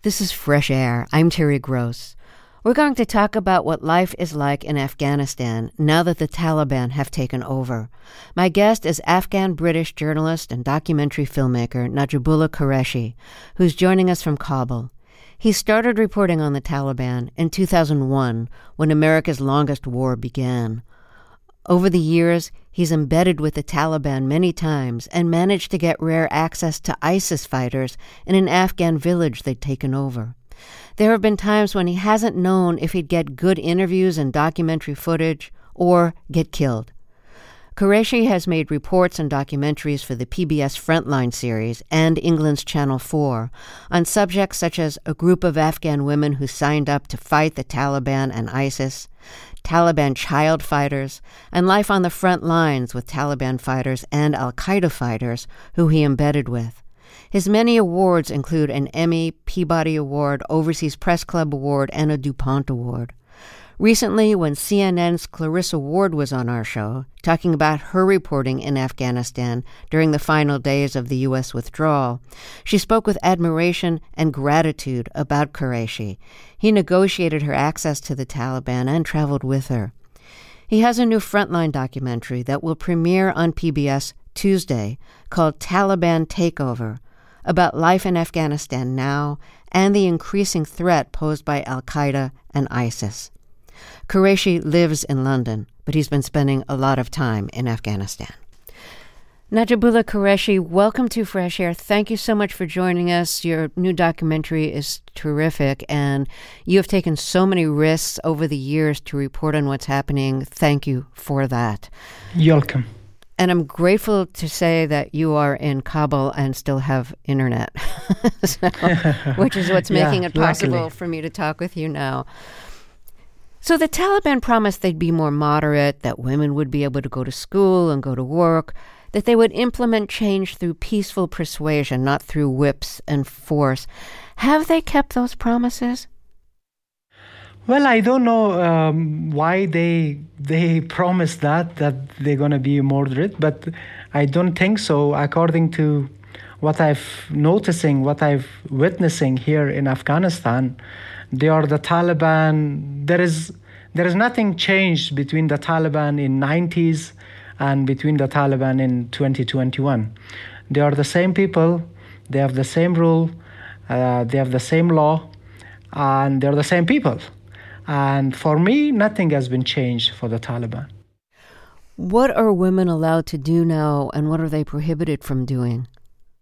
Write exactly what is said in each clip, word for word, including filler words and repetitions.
This is Fresh Air. I'm Terry Gross. We're going to talk about what life is like in Afghanistan now that the Taliban have taken over. My guest is Afghan-British journalist and documentary filmmaker Najibullah Qureshi, who's joining us from Kabul. He started reporting on the Taliban in two thousand one, when America's longest war began. Over the years, he's embedded with the Taliban many times and managed to get rare access to ISIS fighters in an Afghan village they'd taken over. There have been times when he hasn't known if he'd get good interviews and documentary footage or get killed. Qureshi has made reports and documentaries for the P B S Frontline series and England's Channel four on subjects such as a group of Afghan women who signed up to fight the Taliban and ISIS, Taliban child fighters, and life on the front lines with Taliban fighters and al-Qaeda fighters who he embedded with. His many awards include an Emmy, Peabody Award, Overseas Press Club Award, and a DuPont Award. Recently, when C N N's Clarissa Ward was on our show, talking about her reporting in Afghanistan during the final days of the U S withdrawal, she spoke with admiration and gratitude about Qureshi. He negotiated her access to the Taliban and traveled with her. He has a new Frontline documentary that will premiere on P B S Tuesday called Taliban Takeover, about life in Afghanistan now and the increasing threat posed by al-Qaeda and ISIS. Qureshi lives in London, but he's been spending a lot of time in Afghanistan. Najibullah Qureshi, welcome to Fresh Air. Thank you so much for joining us. Your new documentary is terrific, and you have taken so many risks over the years to report on what's happening. Thank you for that. You're welcome. And I'm grateful to say that you are in Kabul and still have internet, so, which is what's making yeah, it possible luckily. for me to talk with you now. So the Taliban promised they'd be more moderate, that women would be able to go to school and go to work, that they would implement change through peaceful persuasion, not through whips and force. Have they kept those promises? Well, I don't know um, why they they promised that, that they're going to be moderate, but I don't think so. According to what I've noticing, what I've witnessing here in Afghanistan, they are the Taliban. There is there is nothing changed between the Taliban in nineties and between the Taliban in twenty twenty-one. They are the same people. They have the same rule. Uh, they have the same law, and they're the same people. And for me, nothing has been changed for the Taliban. What are women allowed to do now, and what are they prohibited from doing?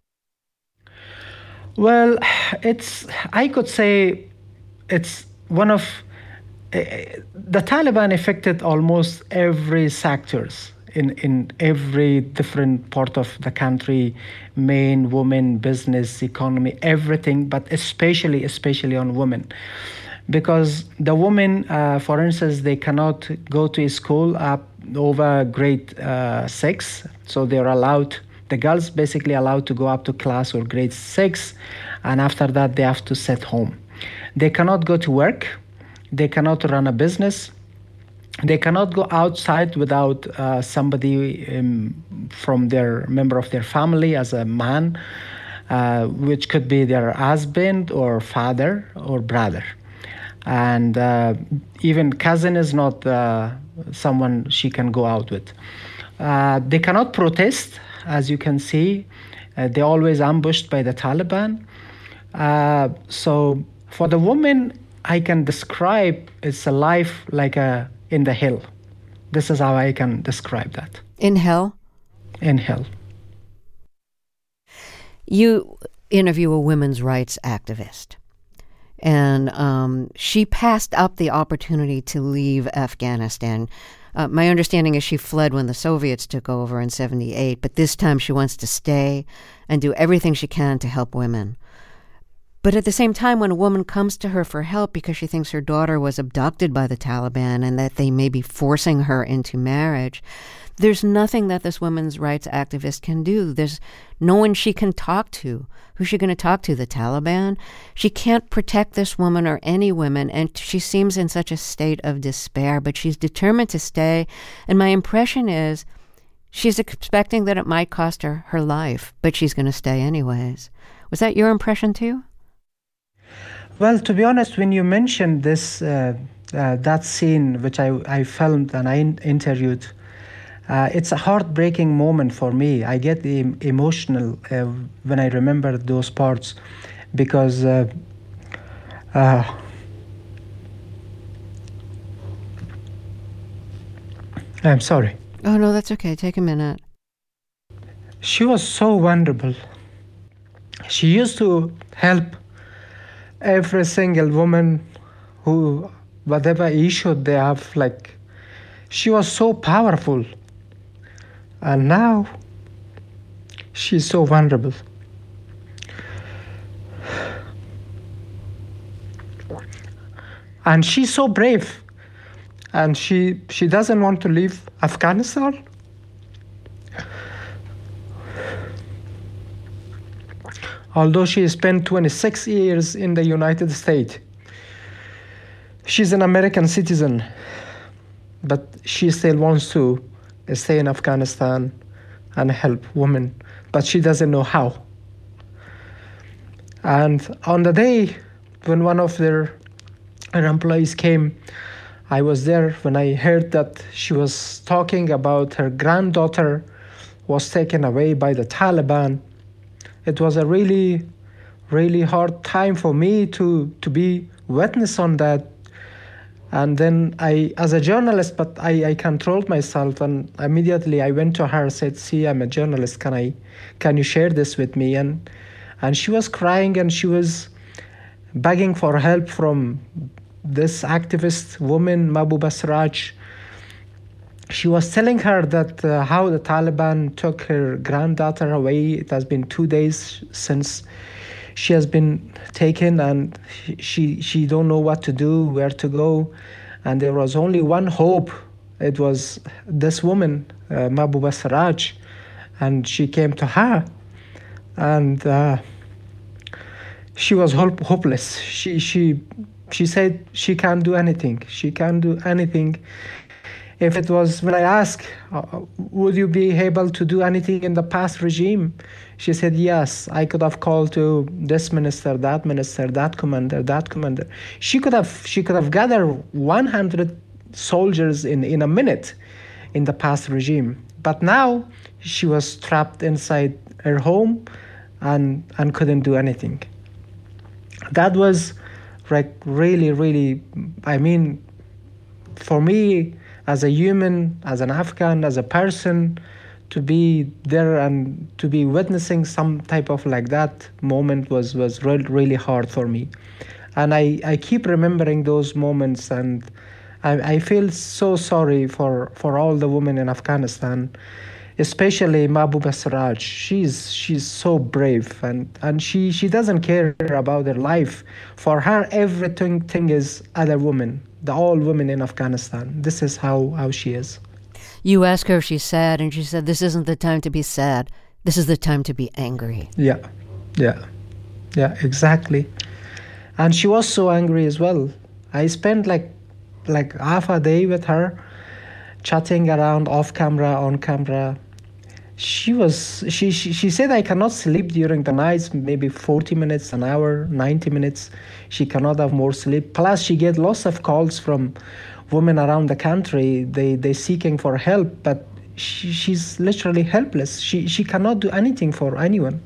Well, it's I could say it's one of uh, the Taliban affected almost every sectors in, in every different part of the country, men, women, business, economy, everything, but especially, especially on women. Because the women, uh, for instance, they cannot go to school up over grade uh, six, so they're allowed, the girls basically allowed to go up to class or grade six, and after that they have to sit home. They cannot go to work, they cannot run a business, they cannot go outside without uh, somebody um, from their member of their family as a man, uh, which could be their husband or father or brother. And uh, even cousin is not uh, someone she can go out with. Uh, they cannot protest, as you can see. Uh, they're always ambushed by the Taliban. Uh, so for the woman, I can describe it's a life like a in the hell. This is how I can describe that. In hell? In hell. You interview a women's rights activist. And um, she passed up the opportunity to leave Afghanistan. Uh, my understanding is she fled when the Soviets took over in seventy-eight, but this time she wants to stay and do everything she can to help women. But at the same time, when a woman comes to her for help because she thinks her daughter was abducted by the Taliban and that they may be forcing her into marriage, there's nothing that this women's rights activist can do. There's no one she can talk to. Who's she going to talk to? The Taliban? She can't protect this woman or any women, and she seems in such a state of despair, but she's determined to stay. And my impression is she's expecting that it might cost her her life, but she's going to stay anyways. Was that your impression too? Well, to be honest, when you mentioned this, uh, uh, that scene which I, I filmed and I in- interviewed, uh, it's a heartbreaking moment for me. I get em- emotional uh, when I remember those parts because uh, uh, I'm sorry. Oh, no, that's okay. Take a minute. She was so vulnerable. She used to help every single woman who, whatever issue they have, like, she was so powerful. And now she's so vulnerable. And she's so brave. And she she doesn't want to leave Afghanistan. Although she spent twenty-six years in the United States. She's an American citizen, but she still wants to stay in Afghanistan and help women, but she doesn't know how. And on the day when one of their, their employees came, I was there when I heard that she was talking about her granddaughter was taken away by the Taliban. It was a really, really hard time for me to, to be witness on that. And then I, as a journalist, but I, I controlled myself, and immediately I went to her and said, see, I'm a journalist, can I, can you share this with me? And, and she was crying and she was begging for help from this activist woman, Mahbuba Siraj. She was telling her that uh, how the Taliban took her granddaughter away. It has been two days since she has been taken, and she she don't know what to do, where to go, and there was only one hope. It was this woman, uh, Mahbuba Siraj, and she came to her, and uh, she was hope- hopeless. She she she said she can't do anything. She can't do anything. If it was, when I asked, uh, would you be able to do anything in the past regime? She said, yes, I could have called to this minister, that minister, that commander, that commander. She could have she could have gathered one hundred soldiers in, in a minute in the past regime. But now she was trapped inside her home and, and couldn't do anything. That was like really, really, I mean, for me, as a human, as an Afghan, as a person, to be there and to be witnessing some type of like that moment was was re- really hard for me. And I, I keep remembering those moments, and I, I feel so sorry for, for all the women in Afghanistan, especially Mahbuba Siraj. She's she's so brave, and, and she, she doesn't care about her life. For her, everything thing is other women, the all women in Afghanistan. This is how, how she is. You ask her if she's sad, and she said, this isn't the time to be sad. This is the time to be angry. Yeah, yeah, yeah, exactly. And she was so angry as well. I spent like like half a day with her, chatting around off camera, on camera. She was she, she she said I cannot sleep during the nights, maybe forty minutes, an hour, ninety minutes. She cannot have more sleep. Plus she get lots of calls from women around the country. They they seeking for help, but she, she's literally helpless. She she cannot do anything for anyone.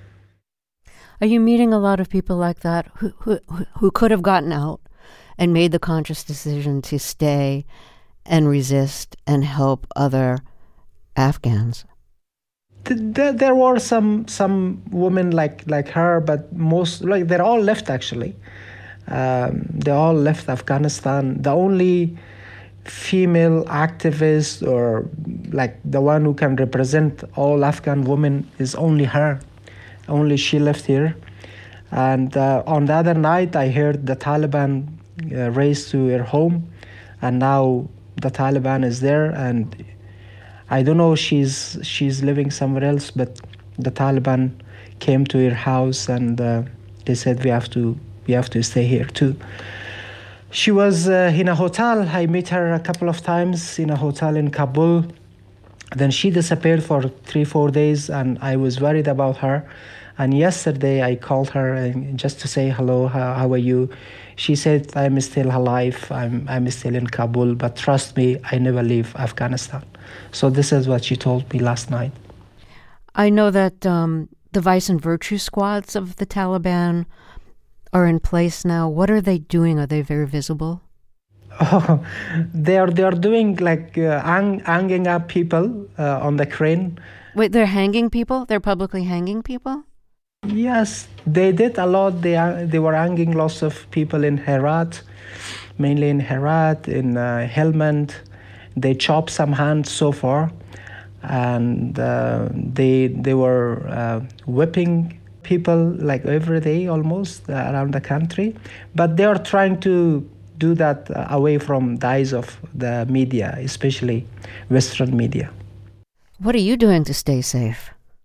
Are you meeting a lot of people like that who who who could have gotten out and made the conscious decision to stay and resist and help other Afghans? There, there were some some women like like her, but most like they're all left actually. Um, they all left Afghanistan. The only female activist or like the one who can represent all Afghan women is only her. Only she left here. And uh, on the other night, I heard the Taliban uh, raced to her home, and now the Taliban is there, and I don't know, she's she's living somewhere else, but the Taliban came to her house, and uh, they said we have to we have to stay here too. She was uh, in a hotel. I met her a couple of times in a hotel in Kabul. Then she disappeared for three, four days, and I was worried about her. And yesterday I called her and just to say hello, how, how are you? She said, I'm still alive, I'm, I'm still in Kabul, but trust me, I never leave Afghanistan. So this is what she told me last night. I know that um, the Vice and Virtue squads of the Taliban are in place now. What are they doing? Are they very visible? Oh, they are they are doing like uh, hang, hanging up people uh, on the crane. Wait, they're hanging people? They're publicly hanging people? Yes, they did a lot. They uh, they were hanging lots of people in Herat, mainly in Herat, in uh, Helmand. They chopped some hands so far, and uh, they they were uh, whipping people like every day almost uh, around the country. But they are trying to do that uh, away from the eyes of the media, especially Western media. What are you doing to stay safe?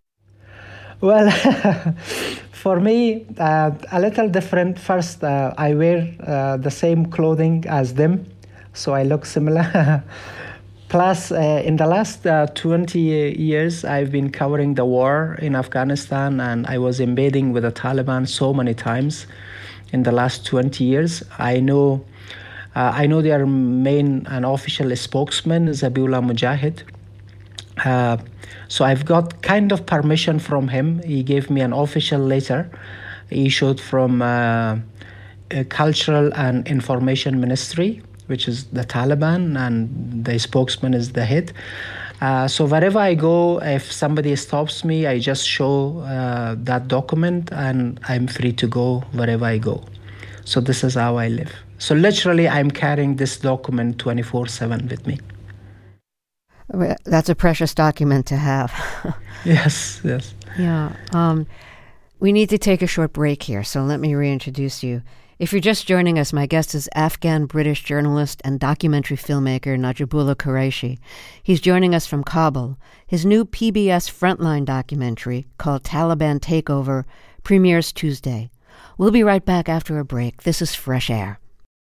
Well, for me, uh, a little different. First, uh, I wear uh, the same clothing as them, so I look similar. Plus, uh, in the last uh, twenty years, I've been covering the war in Afghanistan, and I was embedding with the Taliban so many times in the last twenty years. I know uh, I know their main and official spokesman, Zabihullah Mujahid. Uh, so I've got kind of permission from him. He gave me an official letter issued from uh, a Cultural and Information Ministry, which is the Taliban, and the spokesman is the head. Uh, so wherever I go, if somebody stops me, I just show uh, that document and I'm free to go wherever I go. So this is how I live. So literally, I'm carrying this document twenty-four seven with me. That's a precious document to have. Yes, yes. Yeah. Um, we need to take a short break here, so let me reintroduce you. If you're just joining us, my guest is Afghan-British journalist and documentary filmmaker Najibullah Qureshi. He's joining us from Kabul. His new P B S Frontline documentary, called Taliban Takeover, premieres Tuesday. We'll be right back after a break. This is Fresh Air.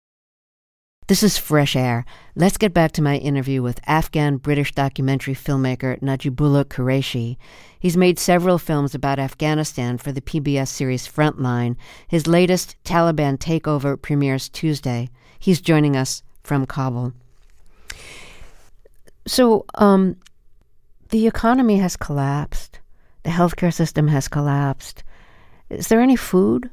This is Fresh Air. Let's get back to my interview with Afghan-British documentary filmmaker Najibullah Qureshi. He's made several films about Afghanistan for the P B S series Frontline. His latest, Taliban Takeover, premieres Tuesday. He's joining us from Kabul. So, um, the economy has collapsed. The healthcare system has collapsed. Is there any food?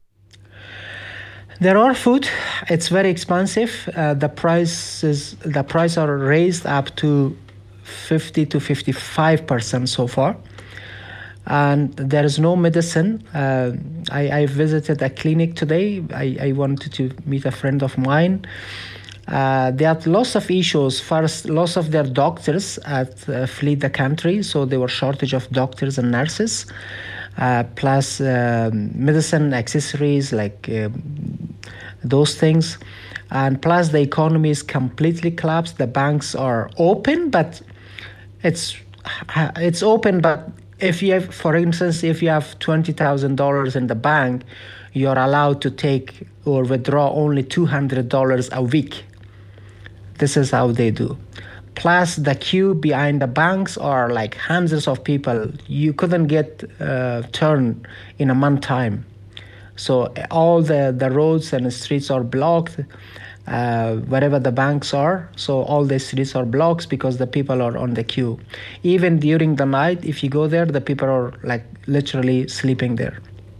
There are food. It's very expensive. Uh, the prices the price are raised up to fifty to fifty-five percent so far, and there is no medicine. Uh, I, I visited a clinic today. I, I wanted to meet a friend of mine. Uh, they had lots of issues. First, lots of their doctors had uh, fled the country, so there were shortage of doctors and nurses. Uh, plus uh, medicine accessories like uh, those things, and plus the economy is completely collapsed. The banks are open, but it's it's open. But if you have, for instance, if you have twenty thousand dollars in the bank, you're allowed to take or withdraw only two hundred dollars a week. This is how they do. Plus, the queue behind the banks are like hundreds of people. You couldn't get uh, turned in a month time. So all the, the roads and the streets are blocked, uh, wherever the banks are. So all the streets are blocked because the people are on the queue. Even during the night, if you go there, the people are like literally sleeping there.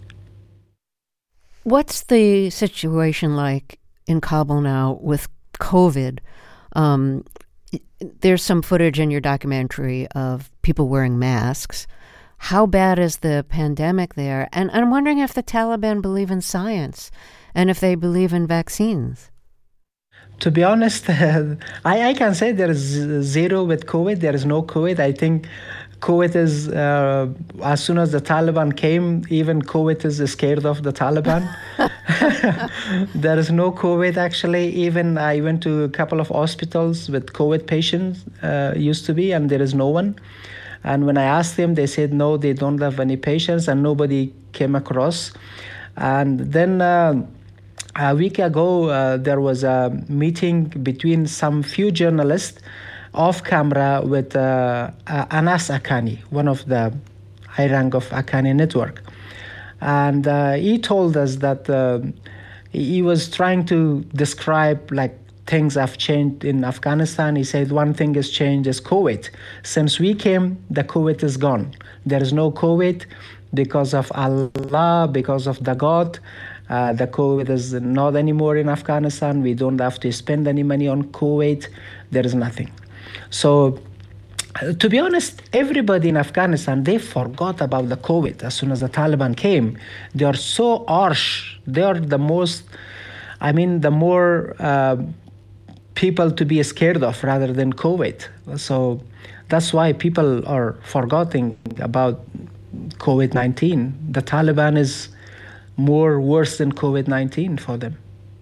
What's the situation like in Kabul now with COVID? Um, There's some footage in your documentary of people wearing masks. How bad is the pandemic there? And I'm wondering if the Taliban believe in science and if they believe in vaccines. To be honest, uh, I, I can say there is zero with COVID. There is no COVID. I think COVID is, uh, as soon as the Taliban came, even COVID is scared of the Taliban. There is no COVID, actually. Even I went to a couple of hospitals with COVID patients, uh, used to be, and there is no one. And when I asked them, they said, no, they don't have any patients, and nobody came across. And then uh, a week ago, uh, there was a meeting between some few journalists off camera with uh, uh, Anas Akani, one of the high rank of Akani network. And uh, he told us that uh, he was trying to describe like things have changed in Afghanistan. He said one thing has changed is COVID. Since we came, the COVID is gone. There is no COVID because of Allah, because of the God. Uh, the COVID is not anymore in Afghanistan. We don't have to spend any money on COVID. There is nothing. So, uh, to be honest, everybody in Afghanistan, they forgot about the COVID as soon as the Taliban came. They are so harsh. They are the most, I mean, the more uh, people to be scared of rather than COVID. So that's why people are forgetting about COVID nineteen. The Taliban is more worse than COVID nineteen for them.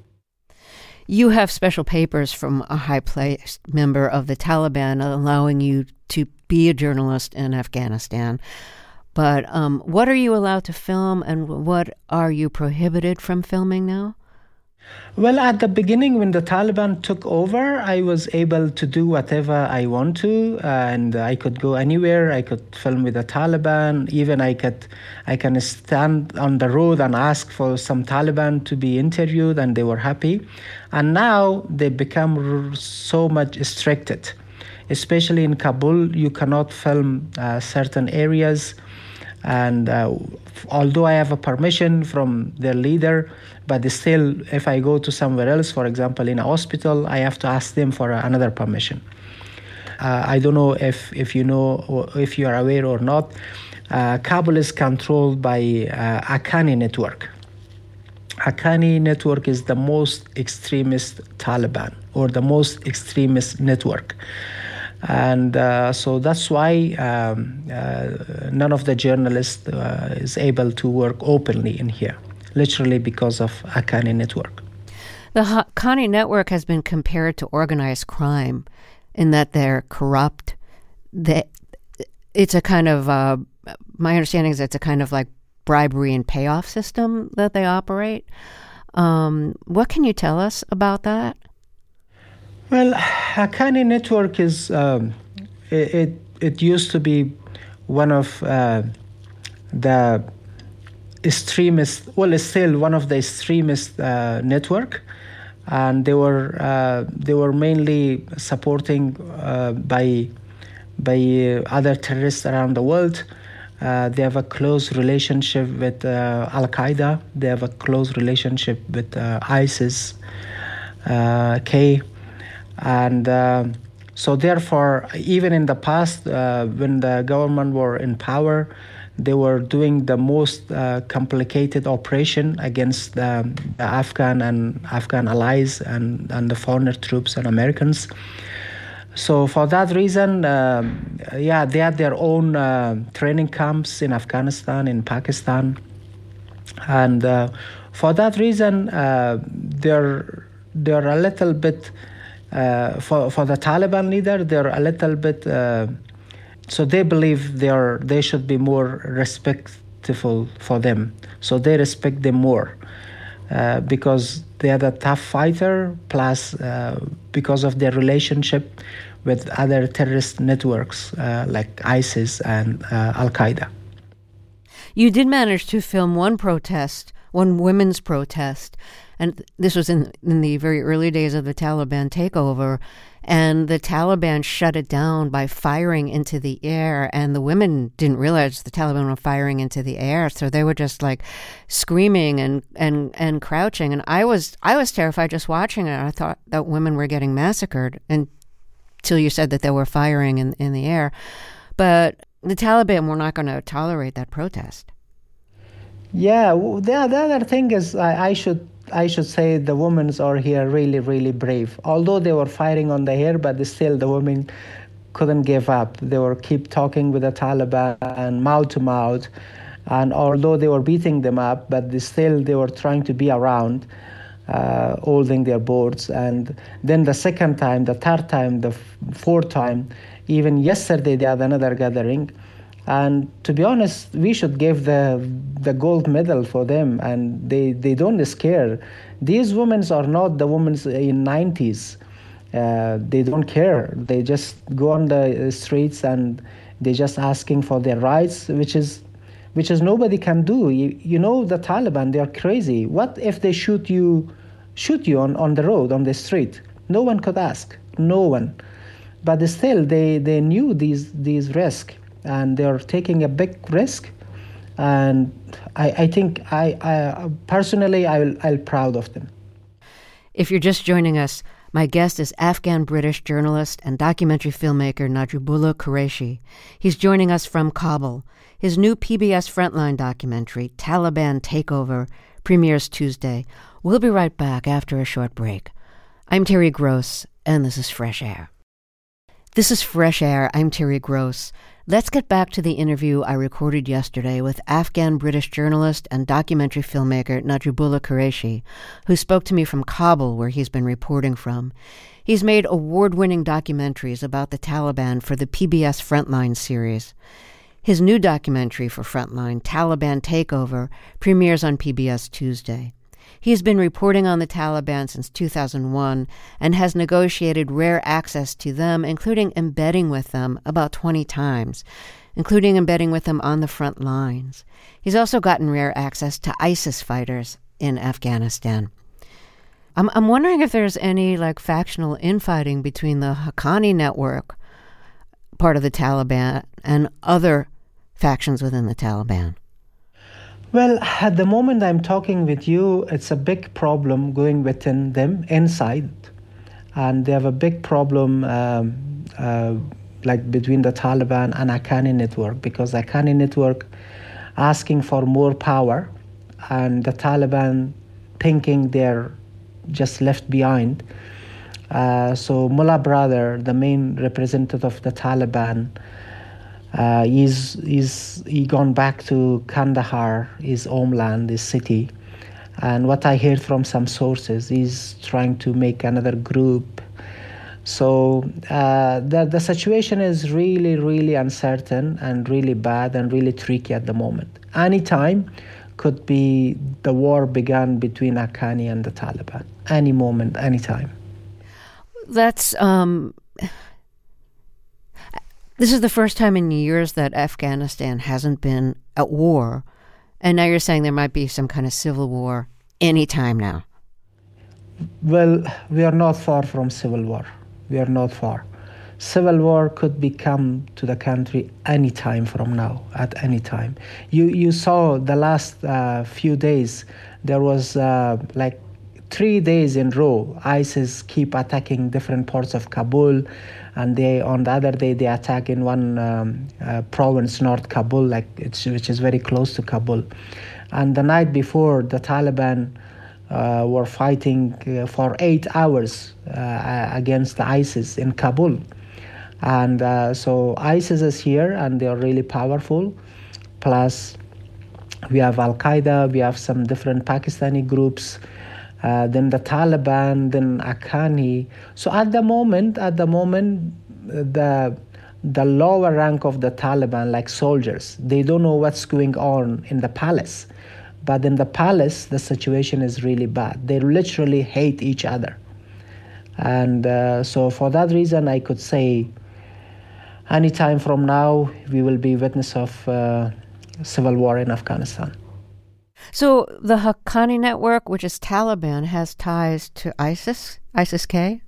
You have special papers from a high-placed member of the Taliban allowing you to be a journalist in Afghanistan. But um, what are you allowed to film and what are you prohibited from filming now? Well, at the beginning, when the Taliban took over, I was able to do whatever I want to, and I could go anywhere. I could film with the Taliban. Even I could, I can stand on the road and ask for some Taliban to be interviewed, and they were happy. And now they become so much restricted, especially in Kabul. You cannot film uh, certain areas. And uh, although I have a permission from their leader, but still, if I go to somewhere else, for example, in a hospital, I have to ask them for another permission. Uh, I don't know if, if you know or if you are aware or not. Uh, Kabul is controlled by uh, Haqqani network. Haqqani network is the most extremist Taliban or the most extremist network. And uh, so that's why um, uh, none of the journalists uh, is able to work openly in here, literally because of Haqqani network. The Haqqani network has been compared to organized crime in that they're corrupt. They, it's a kind of, uh, my understanding is it's a kind of like bribery and payoff system that they operate. Um, what can you tell us about that? Well, Haqqani network is, um, it, it it used to be one of uh, the extremist, well, it's still one of the extremist uh, network, and they were uh, they were mainly supporting uh, by by other terrorists around the world. Uh, they have a close relationship with uh, Al Qaeda. They have a close relationship with uh, ISIS, uh, K. And uh, so therefore, even in the past, uh, when the government were in power, they were doing the most uh, complicated operation against the, the Afghan and Afghan allies and, and the foreigner troops and Americans. So for that reason, uh, yeah, they had their own uh, training camps in Afghanistan, in Pakistan. And uh, for that reason, uh, they're, they're a little bit... Uh, for for the Taliban leader, they're a little bit. Uh, so they believe they are they should be more respectful for them. So they respect them more uh, because they are a tough fighter. Plus, uh, because of their relationship with other terrorist networks uh, like ISIS and uh, Al Qaeda. You did manage to film one protest, one women's protest. And this was in, in the very early days of the Taliban takeover, and the Taliban shut it down by firing into the air, and the women didn't realize the Taliban were firing into the air, so they were just like screaming and, and, and crouching. And I was I was terrified just watching it. I thought that women were getting massacred until you said that they were firing in, in the air. But the Taliban were not going to tolerate that protest. Yeah, the, the other thing is I, I should I should say the women are here really, really brave. Although they were fighting on the air, but still the women couldn't give up. They were keep talking with the Taliban and mouth to mouth. And although they were beating them up, but they still they were trying to be around, uh, holding their boards. And then the second time, the third time, the f- fourth time, even yesterday they had another gathering. And to be honest, we should give the the gold medal for them. And they, they don't scare. These women are not the women in nineties. Uh, they don't care. They just go on the streets and they just asking for their rights, which is which is nobody can do. You, you know the Taliban, they are crazy. What if they shoot you, shoot you on, on the road, on the street? No one could ask, no one. But still, they, they knew these these risks, and they're taking a big risk. And I, I think, I, I personally, I'll, I'll proud of them. If you're just joining us, my guest is Afghan-British journalist and documentary filmmaker Najibullah Qureshi. He's joining us from Kabul. His new P B S Frontline documentary, Taliban Takeover, premieres Tuesday. We'll be right back after a short break. I'm Terry Gross, and this is Fresh Air. This is Fresh Air. I'm Terry Gross. Let's get back to the interview I recorded yesterday with Afghan-British journalist and documentary filmmaker Najibullah Qureshi, who spoke to me from Kabul, where he's been reporting from. He's made award-winning documentaries about the Taliban for the P B S Frontline series. His new documentary for Frontline, Taliban Takeover, premieres on P B S Tuesday. He has been reporting on the Taliban since two thousand one and has negotiated rare access to them, including embedding with them about twenty times, including embedding with them on the front lines. He's also gotten rare access to ISIS fighters in Afghanistan. I'm, I'm wondering if there's any like factional infighting between the Haqqani network, part of the Taliban, and other factions within the Taliban. Well, at the moment I'm talking with you, it's a big problem going within them inside. And they have a big problem um, uh, like between the Taliban and Haqqani network, because the Haqqani network asking for more power and the Taliban thinking they're just left behind. Uh, so Mullah Brother, the main representative of the Taliban, Uh, he's, he's he gone back to Kandahar, his homeland, his city. And what I heard from some sources, he's trying to make another group. So uh, the, the situation is really, really uncertain and really bad and really tricky at the moment. Anytime could be the war began between Haqqani and the Taliban. Any moment, anytime. That's... Um... This is the first time in years that Afghanistan hasn't been at war, and now you're saying there might be some kind of civil war any time now. Well, we are not far from civil war. We are not far. Civil war could become to the country any time from now, at any time. You you saw the last uh, few days, there was uh, like three days in a row, ISIS keep attacking different parts of Kabul. And they, on the other day, they attack in one um, uh, province, North Kabul, like it's, which is very close to Kabul. And the night before, the Taliban uh, were fighting uh, for eight hours uh, against the ISIS in Kabul. And uh, so ISIS is here, and they are really powerful. Plus, we have Al-Qaeda, we have some different Pakistani groups. Uh, then the Taliban, then Haqqani. So at the moment, at the moment, the the lower rank of the Taliban, like soldiers, they don't know what's going on in the palace. But in the palace, the situation is really bad. They literally hate each other. And uh, so for that reason, I could say anytime from now, we will be witness of uh, civil war in Afghanistan. So the Haqqani network, which is Taliban, has ties to ISIS, ISIS-K?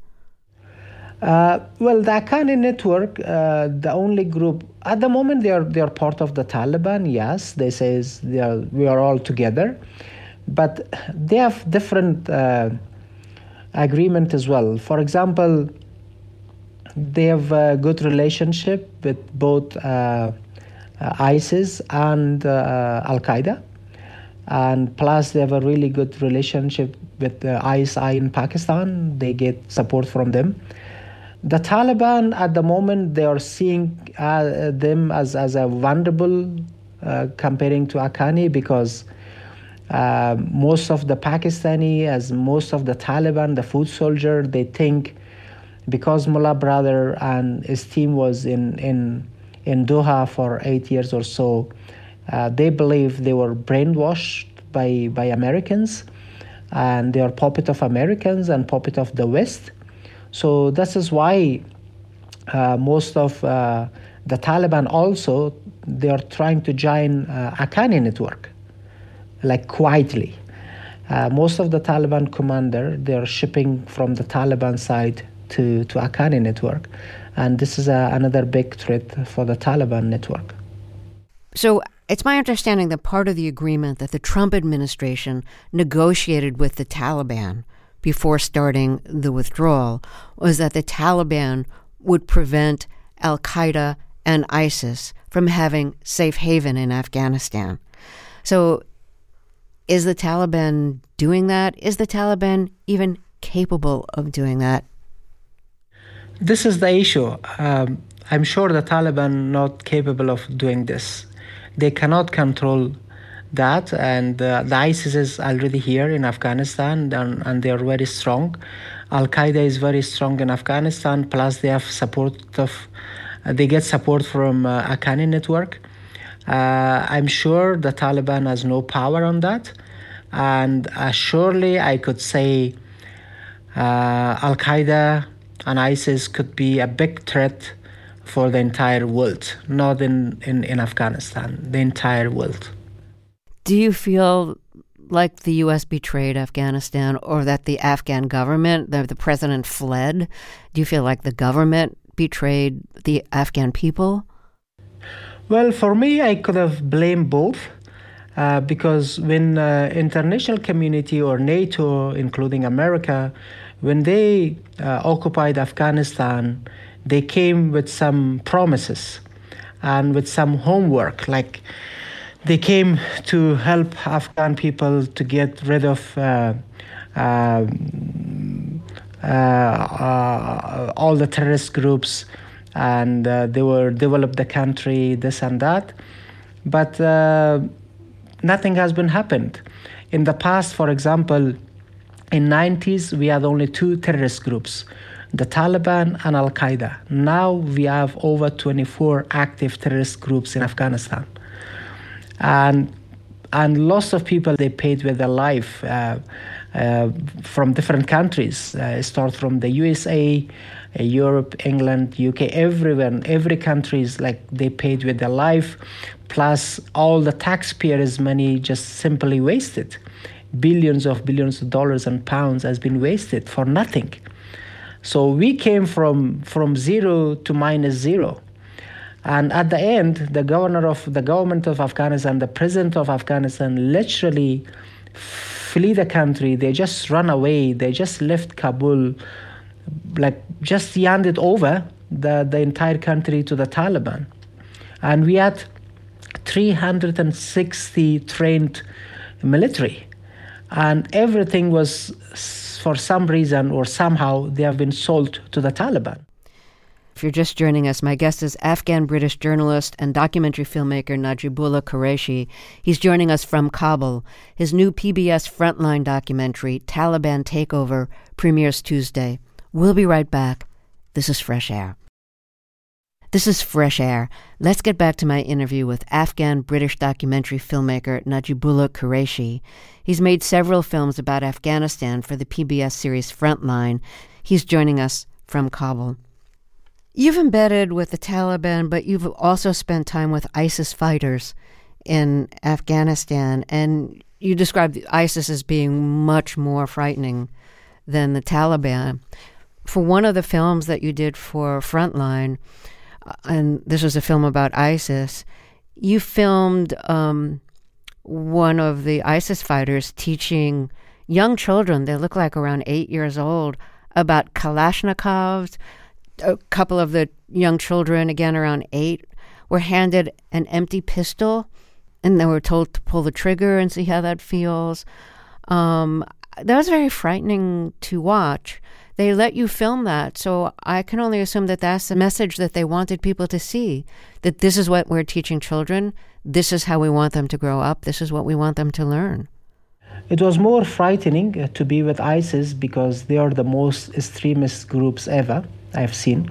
Uh, well, the Haqqani network, uh, the only group, at the moment they are they are part of the Taliban, yes. They say they are, we are all together. But they have different uh, agreement as well. For example, they have a good relationship with both uh, uh, ISIS and uh, Al-Qaeda. And plus, they have a really good relationship with the I S I in Pakistan. They get support from them. The Taliban, at the moment, they are seeing uh, them as, as a vulnerable uh, comparing to Haqqani, because uh, most of the Pakistani, as most of the Taliban, the foot soldier, they think because Mullah Brother and his team was in, in, in Doha for eight years or so, Uh, they believe they were brainwashed by, by Americans, and they are puppet of Americans and puppet of the West. So this is why uh, most of uh, The Taliban also, they are trying to join uh, Haqqani network, like quietly. Uh, most of the Taliban commander, they are shipping from the Taliban side to, to Haqqani network. And this is a, another big threat for the Taliban network. So it's my understanding that part of the agreement that the Trump administration negotiated with the Taliban before starting the withdrawal was that the Taliban would prevent al-Qaeda and ISIS from having safe haven in Afghanistan. So is the Taliban doing that? Is the Taliban even capable of doing that? This is the issue. Um, I'm sure the Taliban not capable of doing this. They cannot control that, and uh, the ISIS is already here in Afghanistan, and, and they are very strong. Al-Qaeda is very strong in Afghanistan, plus they have support of, uh, they get support from uh, Haqqani network. Uh, I'm sure the Taliban has no power on that, and uh, surely I could say uh, Al-Qaeda and ISIS could be a big threat for the entire world, not in, in, in Afghanistan, the entire world. Do you feel like the U S betrayed Afghanistan, or that the Afghan government, the, the president fled? Do you feel like the government betrayed the Afghan people? Well, for me, I could have blamed both, uh, because when uh, international community or NATO, including America, when they uh, occupied Afghanistan, they came with some promises and with some homework, like they came to help Afghan people to get rid of uh, uh, uh, uh, all the terrorist groups, and uh, they were develop the country, this and that. But uh, nothing has been happened. In the past, for example, in nineties, we had only two terrorist groups, the Taliban and Al-Qaeda. Now we have over twenty-four active terrorist groups in Afghanistan. And and lots of people, they paid with their life uh, uh, from different countries. Uh, start from the U S A, uh, Europe, England, U K, everywhere. Every country is like they paid with their life, plus all the taxpayers' money just simply wasted. Billions of billions of dollars and pounds has been wasted for nothing. So we came from from zero to minus zero. And at the end, the governor of the government of Afghanistan, the president of Afghanistan, literally flee the country. They just run away. They just left Kabul, like just handed over the, the entire country to the Taliban. And we had three hundred sixty trained military. And everything was, for some reason or somehow, they have been sold to the Taliban. If you're just joining us, my guest is Afghan-British journalist and documentary filmmaker Najibullah Qureshi. He's joining us from Kabul. His new P B S Frontline documentary, Taliban Takeover, premieres Tuesday. We'll be right back. This is Fresh Air. This is Fresh Air. Let's get back to my interview with Afghan-British documentary filmmaker Najibullah Qureshi. He's made several films about Afghanistan for the P B S series Frontline. He's joining us from Kabul. You've embedded with the Taliban, but you've also spent time with ISIS fighters in Afghanistan, and you described ISIS as being much more frightening than the Taliban. For one of the films that you did for Frontline, and this was a film about ISIS, you filmed um, one of the ISIS fighters teaching young children, they look like around eight years old, about Kalashnikovs. A couple of the young children, again around eight, were handed an empty pistol, and they were told to pull the trigger and see how that feels. Um, that was very frightening to watch. They let you film that, so I can only assume that that's the message that they wanted people to see, that this is what we're teaching children, this is how we want them to grow up, this is what we want them to learn. It was more frightening to be with ISIS because they are the most extremist groups ever I've seen.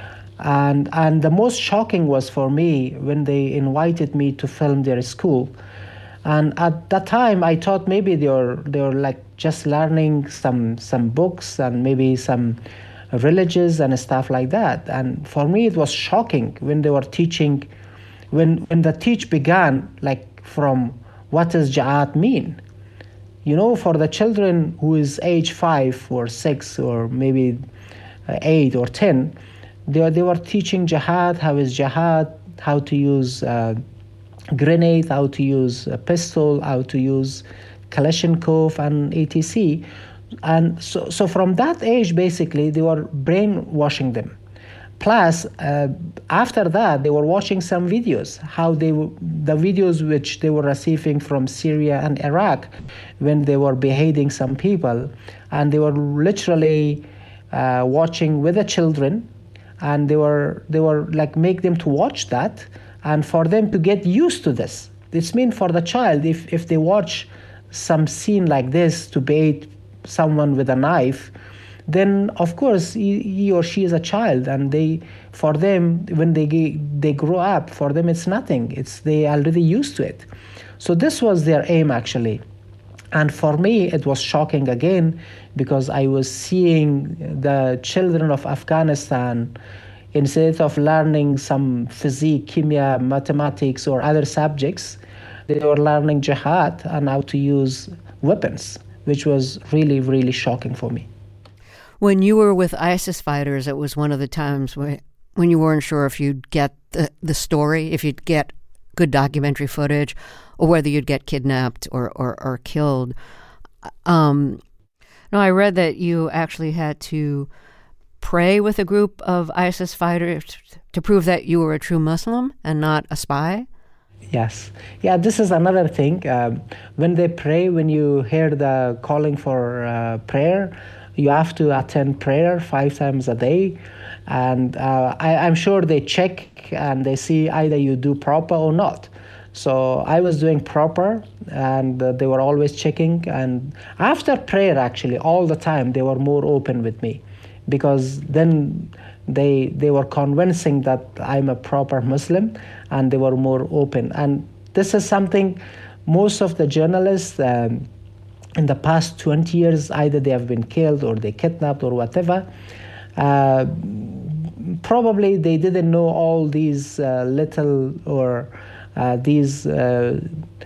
And and the most shocking was for me when they invited me to film their school. And at that time, I thought maybe they were they were like just learning some some books and maybe some villages and stuff like that. And for me, it was shocking when they were teaching, when, when the teach began, like from what does jihad mean? You know, for the children who is age five or six or maybe uh, eight or ten, they, they were teaching jihad, how is jihad, how to use uh, grenade, how to use a pistol, how to use Kalashnikov and et cetera. And so, so from that age, basically, they were brainwashing them. Plus, uh, after that, they were watching some videos, how they the videos which they were receiving from Syria and Iraq, when they were beheading some people, and they were literally uh, watching with the children, and they were they were like make them to watch that, and for them to get used to this. It's mean for the child, if if they watch some scene like this to behead someone with a knife, then of course he, he or she is a child, and they for them when they they grow up, for them it's nothing. It's they already used to it. So this was their aim actually. And for me it was shocking again, because I was seeing the children of Afghanistan, instead of learning some physics, chemistry, mathematics or other subjects, they were learning jihad and how to use weapons, which was really really shocking for me. When you were with ISIS fighters, it was one of the times where, when you weren't sure if you'd get the, the story, if you'd get good documentary footage, or whether you'd get kidnapped or, or, or killed. Um, no, I read that you actually had to pray with a group of ISIS fighters to prove that you were a true Muslim and not a spy. Yes. Yeah, this is another thing. Um, when they pray, when you hear the calling for uh, prayer, you have to attend prayer five times a day. And uh, I, I'm sure they check and they see either you do proper or not. So I was doing proper, and uh, they were always checking. And after prayer, actually, all the time, they were more open with me, because then they they were convincing that I'm a proper Muslim, and they were more open. And this is something most of the journalists um, in the past twenty years, either they have been killed or they kidnapped or whatever, uh, probably they didn't know all these uh, little or uh, these uh,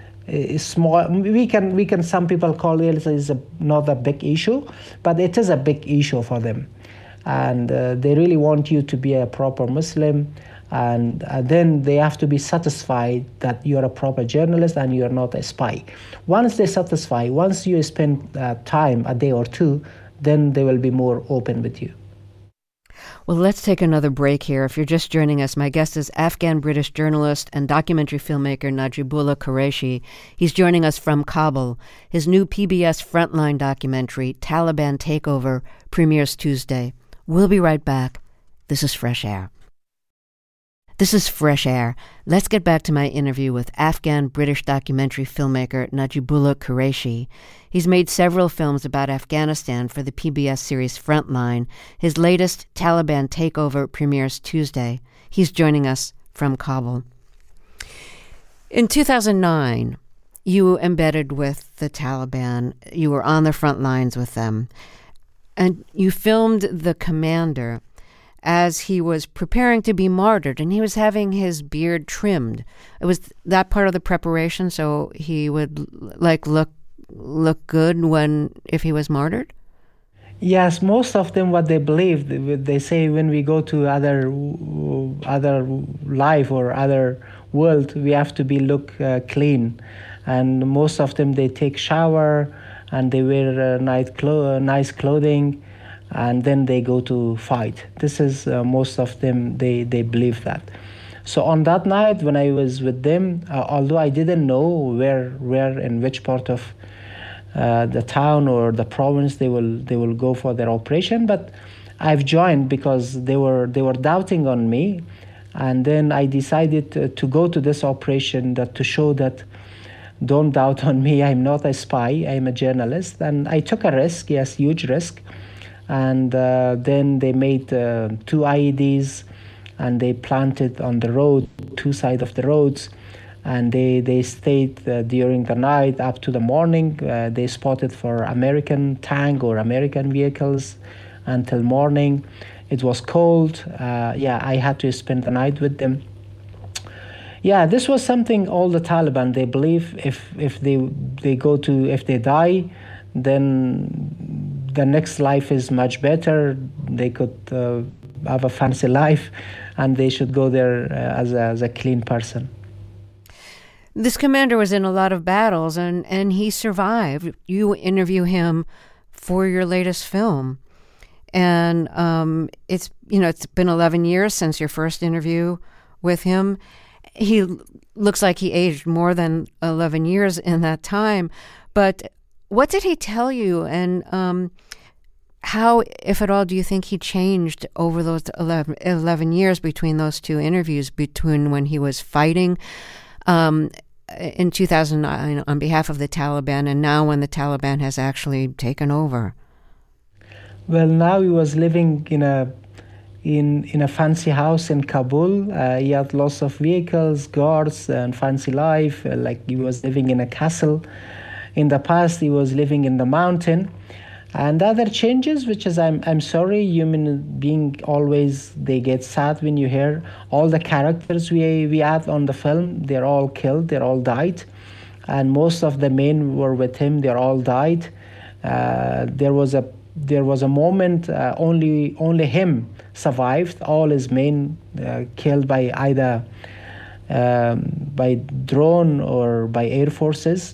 small, we can, we can, some people call it is a, not a big issue, but it is a big issue for them. And uh, they really want you to be a proper Muslim, and uh, then they have to be satisfied that you're a proper journalist and you're not a spy. Once they satisfy, once you spend uh, time, a day or two, then they will be more open with you. Well, let's take another break here. If you're just joining us, my guest is Afghan-British journalist and documentary filmmaker Najibullah Qureshi. He's joining us from Kabul. His new P B S Frontline documentary, Taliban Takeover, premieres Tuesday. We'll be right back. This is Fresh Air. This is Fresh Air. Let's get back to my interview with Afghan-British documentary filmmaker Najibullah Qureshi. He's made several films about Afghanistan for the P B S series Frontline. His latest, Taliban Takeover, premieres Tuesday. He's joining us from Kabul. In two thousand nine, you embedded with the Taliban. You were on the front lines with them. And you filmed the commander as he was preparing to be martyred, and he was having his beard trimmed. It was that part of the preparation, so he would like look look good when if he was martyred? Yes, most of them, what they believe, they say when we go to other other life or other world, we have to be look uh, clean. And most of them, they take shower and they wear uh, nice, clo- nice clothing, and then they go to fight. This is uh, most of them, they, they believe that. So on that night when I was with them, uh, although I didn't know where where in which part of uh, the town or the province they will they will go for their operation, but I've joined because they were they were doubting on me, and then I decided to, to go to this operation that to show that don't doubt on me. I'm not a spy. I'm a journalist, and I took a risk. Yes, huge risk. And uh, then they made uh, two I E Ds, and they planted on the road, two sides of the roads, and they they stayed uh, during the night up to the morning. Uh, they spotted for American tank or American vehicles, until morning. It was cold. Uh, yeah, I had to spend the night with them. Yeah, this was something all the Taliban, they believe if if they they go to if they die, then the next life is much better. They could uh, have a fancy life, and they should go there uh, as a, as a clean person. This commander was in a lot of battles, and, and he survived. You interview him for your latest film, and um, it's you know it's been eleven years since your first interview with him. He looks like he aged more than eleven years in that time. But what did he tell you? And um, how, if at all, do you think he changed over those eleven, eleven years between those two interviews, between when he was fighting um, in two thousand nine on behalf of the Taliban and now when the Taliban has actually taken over? Well, now he was living in a in in a fancy house in Kabul. Uh, he had lots of vehicles, guards, and fancy life. Uh, like he was living in a castle. In the past, he was living in the mountain. And other changes, which is, I'm I'm sorry, human being always, they get sad when you hear all the characters we we had on the film, they're all killed, they're all died. And most of the men were with him, they're all died. Uh, there was a there was a moment uh, only only him survived, all his men uh, killed by either um, by drone or by air forces.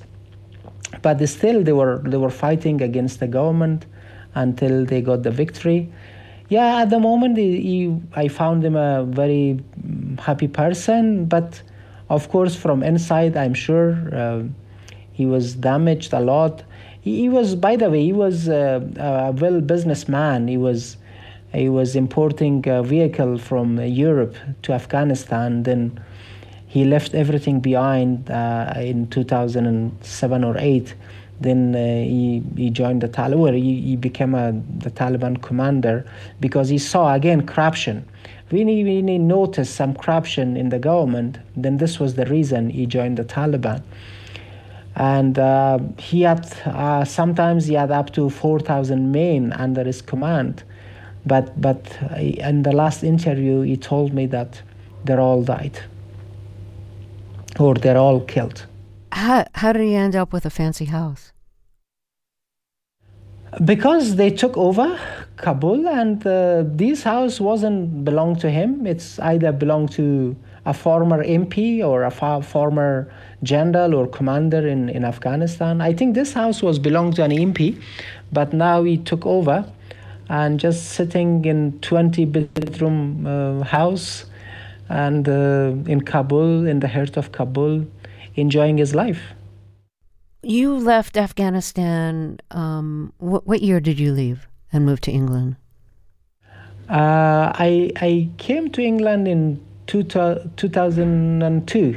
But still, they were they were fighting against the government until they got the victory. Yeah, at the moment, he, he, I found him a very happy person. But of course, from inside, I'm sure uh, he was damaged a lot. He, he was, by the way, he was uh, a well businessman. He was he was importing a vehicle from Europe to Afghanistan. Then he left everything behind uh, in two thousand seven or eight. Then uh, he, he joined the Taliban. He, he became a, the Taliban commander because he saw, again, corruption. When he, when he noticed some corruption in the government, then this was the reason he joined the Taliban. And uh, he had, uh, sometimes he had up to four thousand men under his command. But, but in the last interview, he told me that they're all died. Or they're all killed. How how did he end up with a fancy house? Because they took over Kabul, and uh, this house wasn't belong to him. It's either belonged to a former M P or a fa- former general or commander in, in Afghanistan. I think this house was belonged to an M P, but now he took over and just sitting in twenty bedroom uh, house and uh, in Kabul, in the heart of Kabul, enjoying his life. You left Afghanistan, um, what, what year did you leave and move to England? Uh, I I came to England in two, two thousand two.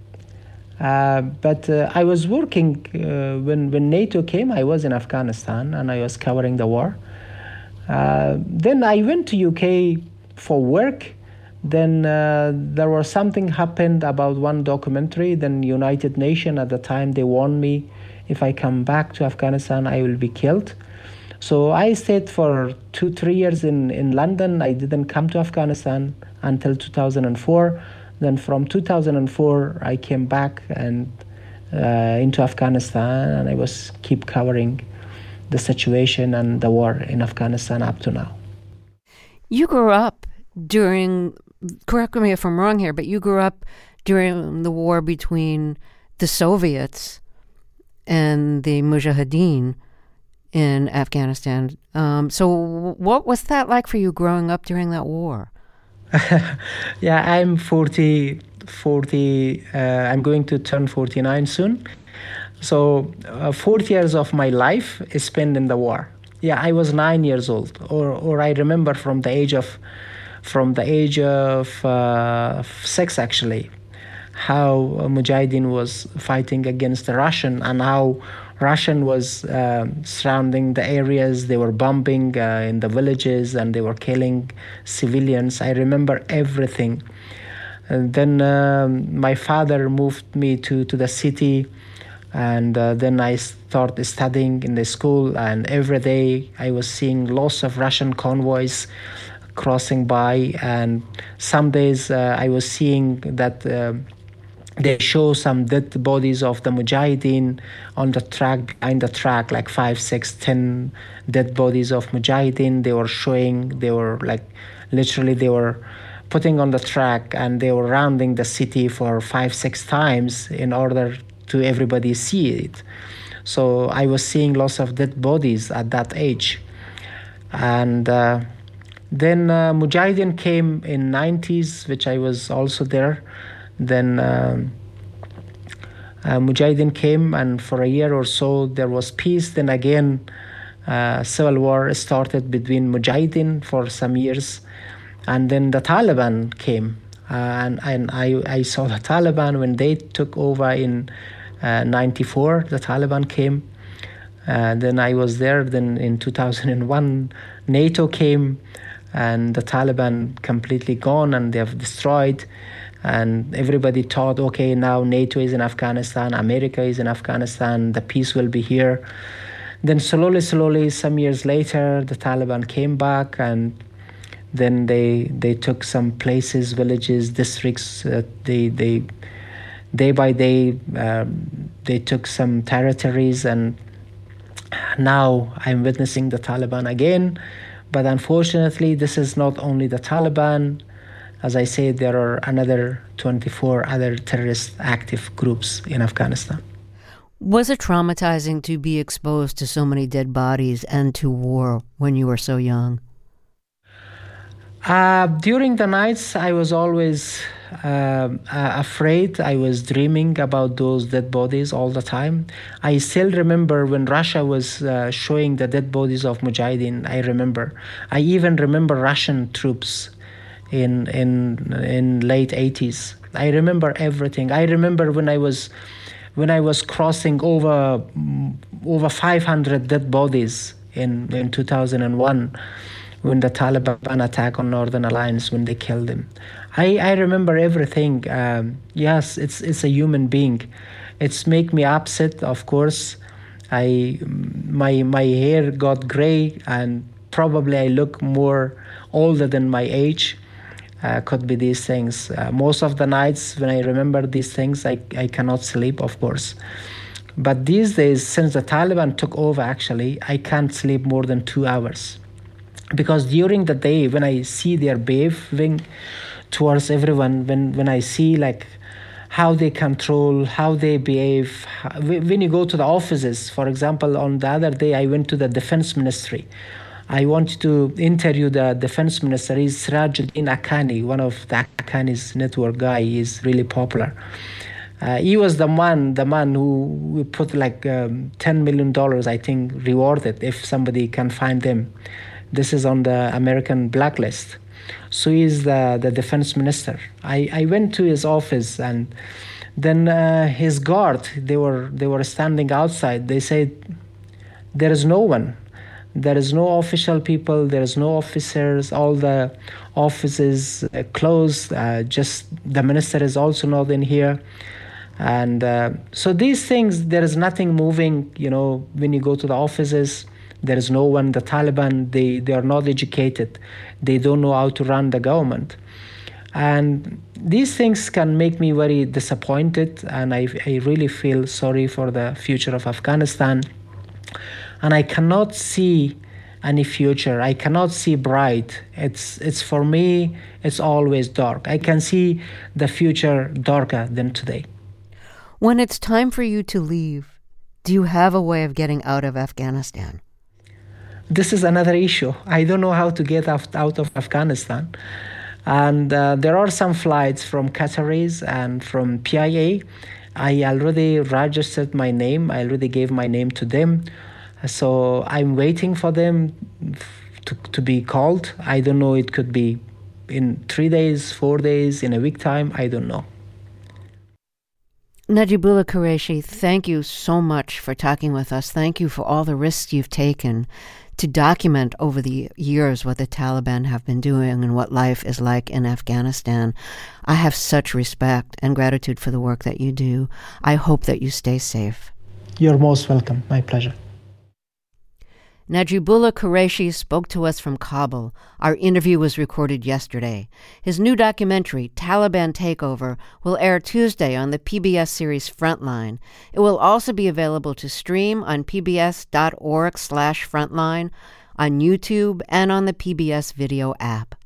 Uh, but uh, I was working, uh, when, when NATO came, I was in Afghanistan and I was covering the war. Uh, then I went to U K for work. Then uh, there was something happened about one documentary. Then United Nations at the time, they warned me, if I come back to Afghanistan, I will be killed. So I stayed for two, three years in, in London. I didn't come to Afghanistan until two thousand four. Then from two thousand four, I came back and uh, into Afghanistan, and I was keep covering the situation and the war in Afghanistan up to now. You grew up during, correct me if I'm wrong here, but you grew up during the war between the Soviets and the Mujahideen in Afghanistan. Um, so what was that like for you growing up during that war? Yeah, I'm forty, forty, uh, I'm going to turn forty-nine soon. So uh, forty years of my life is spent in the war. Yeah, I was nine years old, or or I remember from the age of, from the age of uh, six actually, how Mujahideen was fighting against the Russian, and how Russian was uh, surrounding the areas. They were bombing uh, in the villages, and they were killing civilians. I remember everything. And then um, my father moved me to, to the city And uh, then I started studying in the school, and every day I was seeing lots of Russian convoys crossing by. And some days uh, I was seeing that uh, they show some dead bodies of the Mujahideen on the track, behind the track, like five, six, ten dead bodies of Mujahideen. They were showing, they were like, literally they were putting on the track, and they were rounding the city for five, six times in order to everybody see it. So I was seeing lots of dead bodies at that age. And uh, then uh, Mujahideen came in nineties, which I was also there. Then um, uh, Mujahideen came, and for a year or so there was peace. Then again, uh, civil war started between Mujahideen for some years. And then the Taliban came. Uh, and and I, I saw the Taliban when they took over in uh, ninety-four. The Taliban came. Uh, then I was there. Then in two thousand one, NATO came, and the Taliban completely gone, and they have destroyed. And everybody thought, okay, now NATO is in Afghanistan, America is in Afghanistan, the peace will be here. Then slowly, slowly, some years later, the Taliban came back, and then they they took some places, villages, districts. Uh, they they day by day um, they took some territories, and now I'm witnessing the Taliban again. But unfortunately, this is not only the Taliban. As I said, there are another twenty-four other terrorist active groups in Afghanistan. Was it traumatizing to be exposed to so many dead bodies and to war when you were so young? Uh, during the nights, I was always uh, uh, afraid. I was dreaming about those dead bodies all the time. I still remember when Russia was uh, showing the dead bodies of Mujahideen. I remember. I even remember Russian troops in in in late eighties. I remember everything. I remember when I was when I was crossing over over five hundred dead bodies in in two thousand one. When the Taliban attack on Northern Alliance, when they killed him. I, I remember everything. Um, yes, it's it's a human being. It's make me upset, of course. I my my hair got gray, and probably I look more older than my age. Uh, could be these things. Uh, most of the nights when I remember these things, I, I cannot sleep, of course. But these days, since the Taliban took over, actually, I can't sleep more than two hours. Because during the day, when I see their behaving towards everyone, when, when I see like how they control, how they behave, how, when you go to the offices, for example, on the other day, I went to the defense ministry. I wanted to interview the defense minister. He's Sirajuddin Haqqani, one of the Haqqani's network guy. He's really popular. Uh, he was the man, the man who we put like um, ten million dollars, I think, rewarded if somebody can find them. This is on the American blacklist. So he's the, the defense minister. I, I went to his office, and then uh, his guard, they were they were standing outside. They said, there is no one. There is no official people. There is no officers. All the offices uh, closed. Uh, just the minister is also not in here. And uh, so these things, there is nothing moving. You know, when you go to the offices, there is no one. The Taliban, they, they are not educated. They don't know how to run the government. And these things can make me very disappointed, and I, I really feel sorry for the future of Afghanistan. And I cannot see any future. I cannot see bright. It's, it's for me, it's always dark. I can see the future darker than today. When it's time for you to leave, do you have a way of getting out of Afghanistan? This is another issue. I don't know how to get out, out of Afghanistan. And uh, there are some flights from Qataris and from P I A. I already registered my name. I already gave my name to them. So I'm waiting for them to, to be called. I don't know, it could be in three days, four days, in a week time. I don't know. Najibullah Qureshi, thank you so much for talking with us. Thank you for all the risks you've taken to document over the years what the Taliban have been doing and what life is like in Afghanistan. I have such respect and gratitude for the work that you do. I hope that you stay safe. You're most welcome. My pleasure. Najibullah Qureshi spoke to us from Kabul. Our interview was recorded yesterday. His new documentary, Taliban Takeover, will air Tuesday on the P B S series Frontline. It will also be available to stream on pbs.org slash frontline, on YouTube, and on the P B S video app.